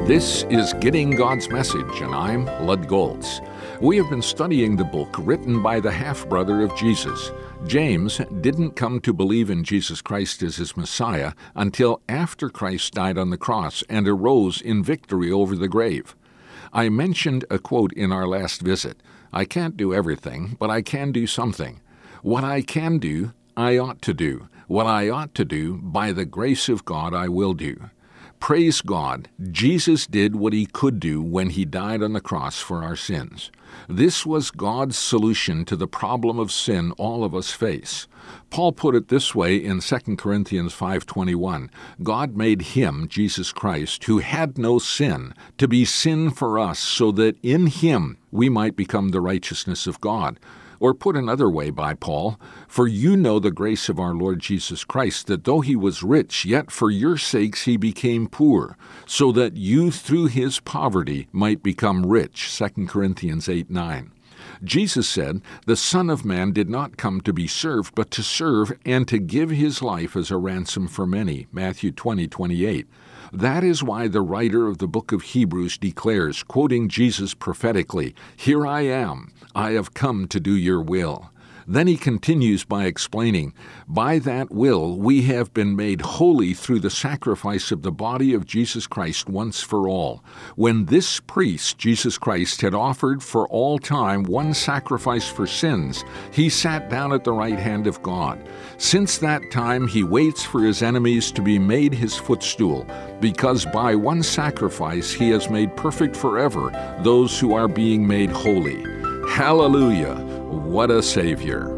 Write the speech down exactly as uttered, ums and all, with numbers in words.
This is Getting God's Message, and I'm Lud Goltz. We have been studying the book written by the half-brother of Jesus. James didn't come to believe in Jesus Christ as his Messiah until after Christ died on the cross and arose in victory over the grave. I mentioned a quote in our last visit. I can't do everything, but I can do something. What I can do, I ought to do. What I ought to do, by the grace of God, I will do. Praise God, Jesus did what he could do when he died on the cross for our sins. This was God's solution to the problem of sin all of us face. Paul put it this way in Second Corinthians five twenty-one, God made him, Jesus Christ, who had no sin, to be sin for us, so that in him we might become the righteousness of God. Or put another way by Paul, for you know the grace of our Lord Jesus Christ, that though he was rich, yet for your sakes he became poor, so that you through his poverty might become rich. Second Corinthians eight nine. Jesus said, the Son of Man did not come to be served, but to serve and to give his life as a ransom for many. Matthew twenty twenty-eight. That is why the writer of the book of Hebrews declares, quoting Jesus prophetically, Here I am, I have come to do your will. Then he continues by explaining, By that will we have been made holy through the sacrifice of the body of Jesus Christ once for all. When this priest, Jesus Christ, had offered for all time one sacrifice for sins, he sat down at the right hand of God. Since that time he waits for his enemies to be made his footstool, because by one sacrifice he has made perfect forever those who are being made holy. Hallelujah! What a Savior!